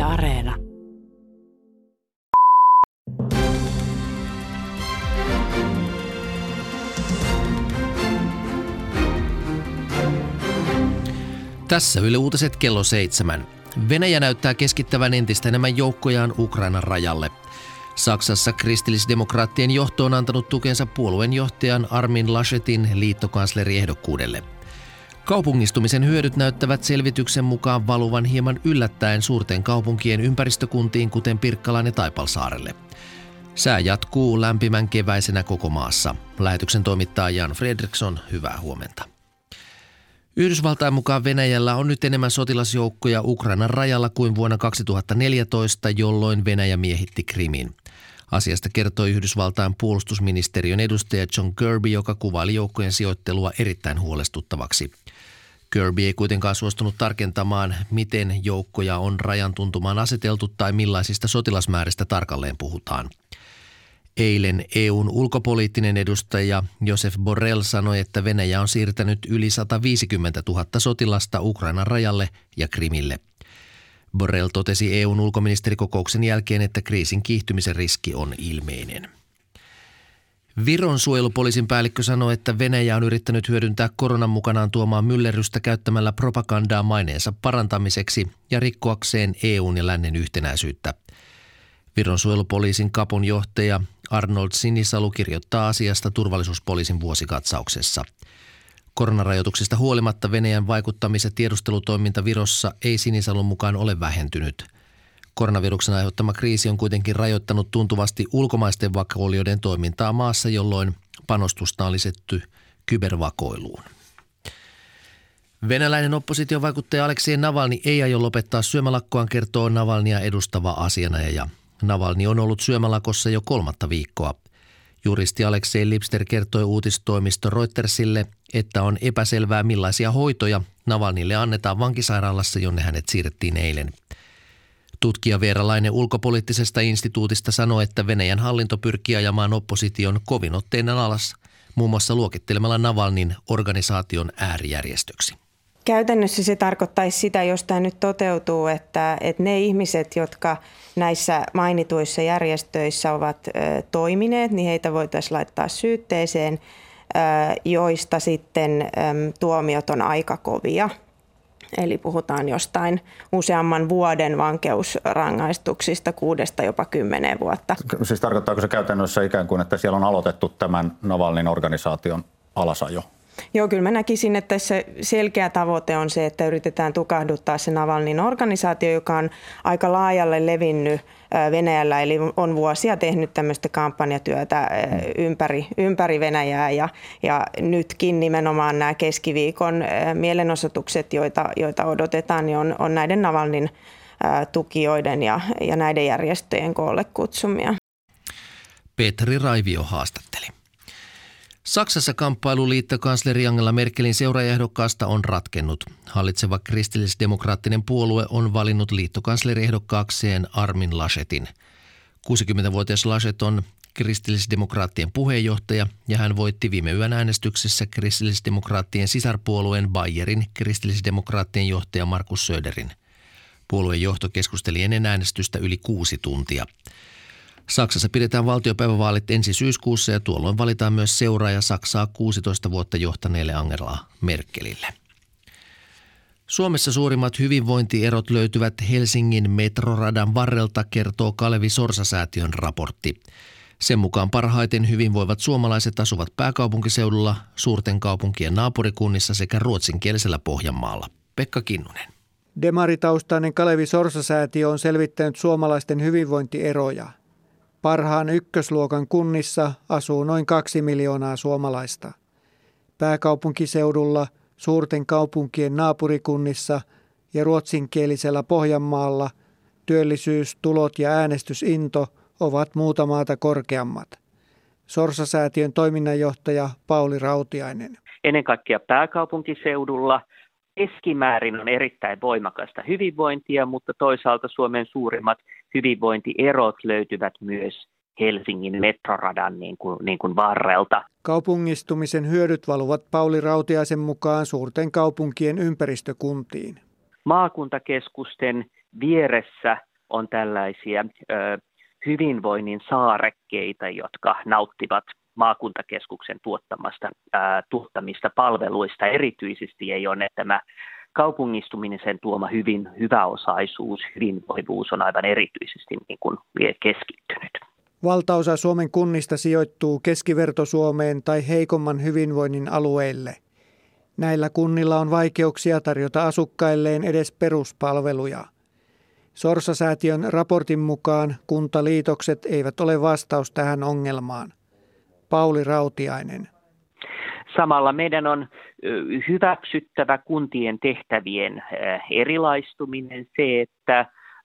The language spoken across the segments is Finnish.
Areena. Tässä Yle Uutiset kello 7. Venäjä näyttää keskittävän entistä enemmän joukkojaan Ukrainan rajalle. Saksassa kristillisdemokraattien johto on antanut tukensa puolueen johtajan Armin Laschetin liittokanslieriehdokkuudelle. Kaupungistumisen hyödyt näyttävät selvityksen mukaan valuvan hieman yllättäen suurten kaupunkien ympäristökuntiin, kuten Pirkkalaan ja Taipalsaarelle. Sää jatkuu lämpimän keväisenä koko maassa. Lähetyksen toimittaa Jan Fredriksson, hyvää huomenta. Yhdysvaltain mukaan Venäjällä on nyt enemmän sotilasjoukkoja Ukrainan rajalla kuin vuonna 2014, jolloin Venäjä miehitti Krimin. Asiasta kertoi Yhdysvaltain puolustusministeriön edustaja John Kirby, joka kuvaili joukkojen sijoittelua erittäin huolestuttavaksi. Kirby ei kuitenkaan suostunut tarkentamaan, miten joukkoja on rajan tuntumaan aseteltu tai millaisista sotilasmääristä tarkalleen puhutaan. Eilen EU:n ulkopoliittinen edustaja Josep Borrell sanoi, että Venäjä on siirtänyt yli 150 000 sotilasta Ukrainan rajalle ja Krimille. Borrell totesi EU:n ulkoministerikokouksen jälkeen, että kriisin kiihtymisen riski on ilmeinen. Viron suojelupoliisin päällikkö sanoi, että Venäjä on yrittänyt hyödyntää koronan mukanaan tuomaan myllerrystä käyttämällä propagandaa maineensa parantamiseksi ja rikkoakseen EU:n ja lännen yhtenäisyyttä. Viron suojelupoliisin kapun johtaja Arnold Sinisalu kirjoittaa asiasta turvallisuuspoliisin vuosikatsauksessa. Koronarajoituksista huolimatta Venäjän vaikuttamis- ja tiedustelutoiminta Virossa ei Sinisalun mukaan ole vähentynyt. Koronaviruksen aiheuttama kriisi on kuitenkin rajoittanut tuntuvasti ulkomaisten vakoilijoiden toimintaa maassa, jolloin panostusta on lisätty kybervakoiluun. Venäläinen oppositiovaikuttaja Aleksei Navalny ei aio lopettaa syömälakkoaan, kertoo Navalnya edustava asianajaja. Navalny on ollut syömälakossa jo 3. viikkoa. Juristi Aleksei Lipster kertoi uutistoimisto Reutersille, että on epäselvää millaisia hoitoja Navalnylle annetaan vankisairaalassa, jonne hänet siirrettiin eilen. Tutkija Veera Laine ulkopoliittisesta instituutista sanoi, että Venäjän hallinto pyrkii ajamaan opposition kovin otteen alas, muun muassa luokittelemalla Navalnyn organisaation äärijärjestöksi. Käytännössä se tarkoittaisi sitä, jos tämä nyt toteutuu, että ne ihmiset, jotka näissä mainituissa järjestöissä ovat toimineet, niin heitä voitaisiin laittaa syytteeseen, joista sitten tuomiot on aika kovia. Eli puhutaan jostain useamman vuoden vankeusrangaistuksista, 6 jopa 10 vuotta. Siis tarkoittaako se käytännössä ikään kuin, että siellä on aloitettu tämän Navalnyn organisaation alasajo? Joo, kyllä mä näkisin, että se selkeä tavoite on se, että yritetään tukahduttaa se Navalnyn organisaatio, joka on aika laajalle levinnyt Venäjällä, eli on vuosia tehnyt tämmöistä kampanjatyötä ympäri Venäjää ja nytkin nimenomaan nämä keskiviikon mielenosoitukset, joita odotetaan, niin on näiden Navalnyn tukijoiden ja näiden järjestöjen koolle kutsumia. Petri Raivio haastatteli. Saksassa kamppailu liittokansleri Angela Merkelin seuraajaehdokkaasta on ratkennut. Hallitseva kristillisdemokraattinen puolue on valinnut liittokansleriehdokkaakseen Armin Laschetin. 60-vuotias Laschet on kristillisdemokraattien puheenjohtaja ja hän voitti viime yön äänestyksessä kristillisdemokraattien sisarpuolueen Bayerin kristillisdemokraattien johtaja Markus Söderin. Puolueen johto keskusteli ennen äänestystä yli 6 tuntia. Saksassa pidetään valtiopäivävaalit ensi syyskuussa ja tuolloin valitaan myös seuraaja Saksaa 16 vuotta johtaneelle Angela Merkelille. Suomessa suurimmat hyvinvointierot löytyvät Helsingin metroradan varrelta, kertoo Kalevi Sorsa-säätiön raportti. Sen mukaan parhaiten hyvinvoivat suomalaiset asuvat pääkaupunkiseudulla, suurten kaupunkien naapurikunnissa sekä ruotsinkielisellä Pohjanmaalla. Pekka Kinnunen. Demaritaustainen Kalevi Sorsa-säätiö on selvittänyt suomalaisten hyvinvointieroja. Parhaan ykkösluokan kunnissa asuu noin 2 miljoonaa suomalaista. Pääkaupunkiseudulla, suurten kaupunkien naapurikunnissa ja ruotsinkielisellä Pohjanmaalla työllisyys, tulot ja äänestysinto ovat muuta maata korkeammat. Sorsa-säätiön toiminnanjohtaja Pauli Rautiainen. Ennen kaikkea pääkaupunkiseudulla keskimäärin on erittäin voimakasta hyvinvointia, mutta toisaalta Suomen suurimmat hyvinvointierot löytyvät myös Helsingin metroradan niin kuin varrelta. Kaupungistumisen hyödyt valuvat Pauli Rautiaisen mukaan suurten kaupunkien ympäristökuntiin. Maakuntakeskusten vieressä on tällaisia hyvinvoinnin saarekkeita, jotka nauttivat maakuntakeskuksen tuottamista palveluista. Erityisesti ei ole tämä kaupungistuminen, sen tuoma hyväosaisuus, hyvinvoivuus on aivan erityisesti niin kuin keskittynyt. Valtaosa Suomen kunnista sijoittuu keskiverto-Suomeen tai heikomman hyvinvoinnin alueille. Näillä kunnilla on vaikeuksia tarjota asukkailleen edes peruspalveluja. Sorsa-säätiön raportin mukaan kuntaliitokset eivät ole vastaus tähän ongelmaan. Pauli Rautiainen. Samalla meidän on hyväksyttävä kuntien tehtävien erilaistuminen, se, että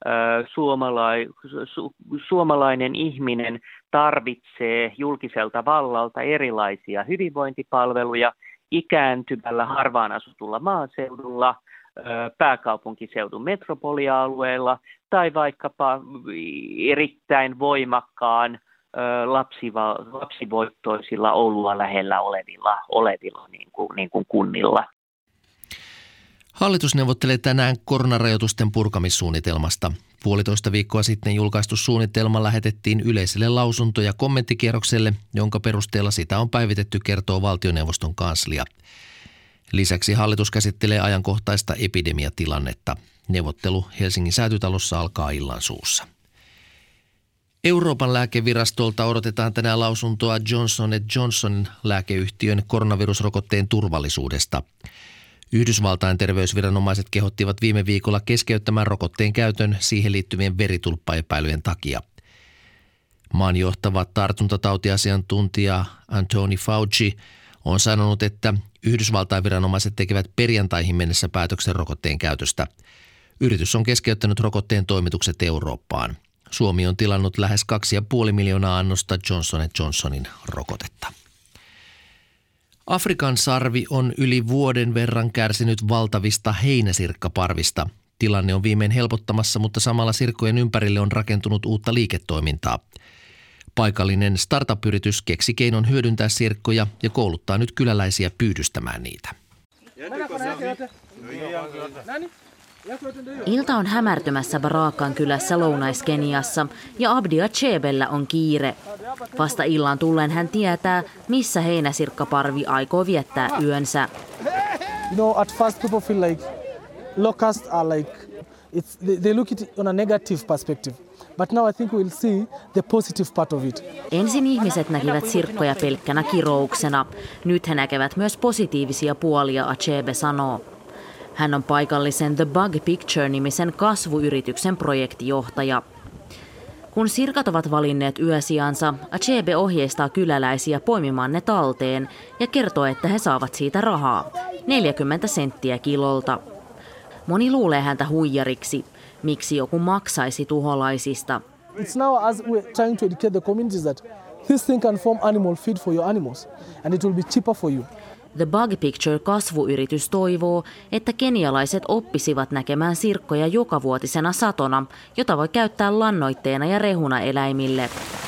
suomalainen ihminen tarvitsee julkiselta vallalta erilaisia hyvinvointipalveluja ikääntyvällä harvaan asutulla maaseudulla, pääkaupunkiseudun metropolialueella tai vaikkapa erittäin voimakkaan lapsivoittoisilla Oulua lähellä olevilla niin kuin kunnilla. Hallitus neuvottelee tänään koronarajoitusten purkamissuunnitelmasta. 1,5 viikkoa sitten julkaistu suunnitelma lähetettiin yleiselle lausunto- ja kommenttikierrokselle, jonka perusteella sitä on päivitetty, kertoo valtioneuvoston kanslia. Lisäksi hallitus käsittelee ajankohtaista epidemiatilannetta. Neuvottelu Helsingin Säätytalossa alkaa illansuussa. Euroopan lääkevirastolta odotetaan tänään lausuntoa Johnson & Johnson lääkeyhtiön koronavirusrokotteen turvallisuudesta. Yhdysvaltain terveysviranomaiset kehottivat viime viikolla keskeyttämään rokotteen käytön siihen liittyvien veritulppaepäilyjen takia. Maan johtava tartuntatautiasiantuntija Anthony Fauci on sanonut, että Yhdysvaltain viranomaiset tekevät perjantaihin mennessä päätöksen rokotteen käytöstä. Yritys on keskeyttänyt rokotteen toimitukset Eurooppaan. Suomi on tilannut lähes 2,5 miljoonaa annosta Johnson & Johnsonin rokotetta. Afrikan sarvi on yli vuoden verran kärsinyt valtavista heinäsirkkaparvista. Tilanne on viimein helpottamassa, mutta samalla sirkkojen ympärille on rakentunut uutta liiketoimintaa. Paikallinen startup-yritys keksi keinon hyödyntää sirkkoja ja kouluttaa nyt kyläläisiä pyydystämään niitä. Ilta on hämärtymässä Barakan kylässä Lounais-Keniassa ja Abdi Achebellä on kiire. Vasta illan tullen hän tietää, missä heinäsirkkaparvi aikoo viettää yönsä. At first people feel like locusts are like they look it on a negative perspective. But now I think we'll see the positive part of it. Ensin ihmiset näkivät sirkkoja pelkkänä kirouksena. Nyt he näkevät myös positiivisia puolia, Achebe sanoo. Hän on paikallisen The Bug Picture-nimisen kasvuyrityksen projektijohtaja. Kun sirkat ovat valinneet yösijansa, Achebe ohjeistaa kyläläisiä poimimaan ne talteen ja kertoo, että he saavat siitä rahaa, 40 senttiä kilolta. Moni luulee häntä huijariksi. Miksi joku maksaisi tuholaisista? It's now as we're trying to educate the communities that this thing can form animal feed for your animals and it will be cheaper for you. The Bug Picture-kasvuyritys toivoo, että kenialaiset oppisivat näkemään sirkkoja jokavuotisena satona, jota voi käyttää lannoitteena ja rehuna eläimille.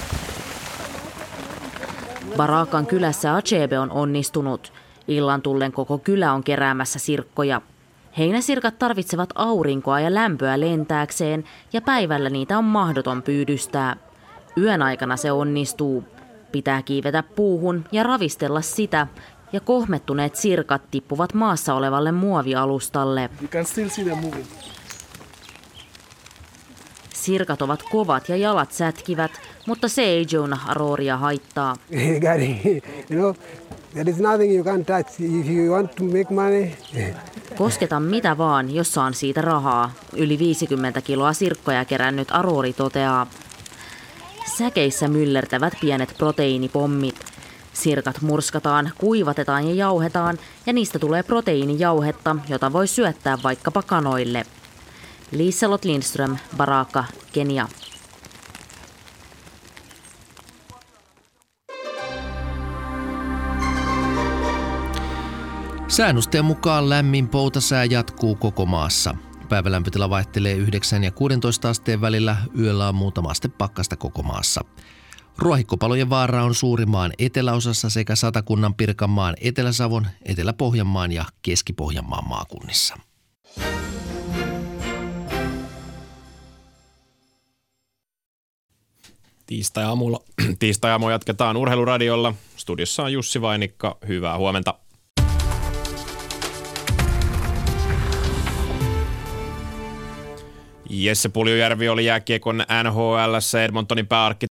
Barakan kylässä Achebe on onnistunut. Illan tullen koko kylä on keräämässä sirkkoja. Heinäsirkat tarvitsevat aurinkoa ja lämpöä lentääkseen ja päivällä niitä on mahdoton pyydystää. Yön aikana se onnistuu. Pitää kiivetä puuhun ja ravistella sitä, ja kohmettuneet sirkat tippuvat maassa olevalle muovialustalle. Sirkat ovat kovat ja jalat sätkivät, mutta se ei Jonah Aroria haittaa. Kosketa mitä vaan, jos saan siitä rahaa. Yli 50 kiloa sirkkoja kerännyt Arori toteaa. Säkeissä myllertävät pienet proteiinipommit. Sirkat murskataan, kuivatetaan ja jauhetaan, ja niistä tulee proteiinijauhetta, jota voi syöttää vaikkapa kanoille. Liselott Lindström, Baraka, Kenia. Säännösten mukaan lämmin poutasää jatkuu koko maassa. Päivälämpötila vaihtelee 9 ja 16 asteen välillä, yöllä on muutama aste pakkasta koko maassa. Ruohikkopalojen vaara on suuri maan eteläosassa sekä Satakunnan, Pirkanmaan, Etelä-Savon, Etelä-Pohjanmaan ja Keski-Pohjanmaan maakunnissa. Tiistai-aamu jatketaan Urheiluradiolla. Studiossa on Jussi Vainikka. Hyvää huomenta. Jesse Puljujärvi oli jääkiekon NHL:ssä Edmontonin pääarkkitehti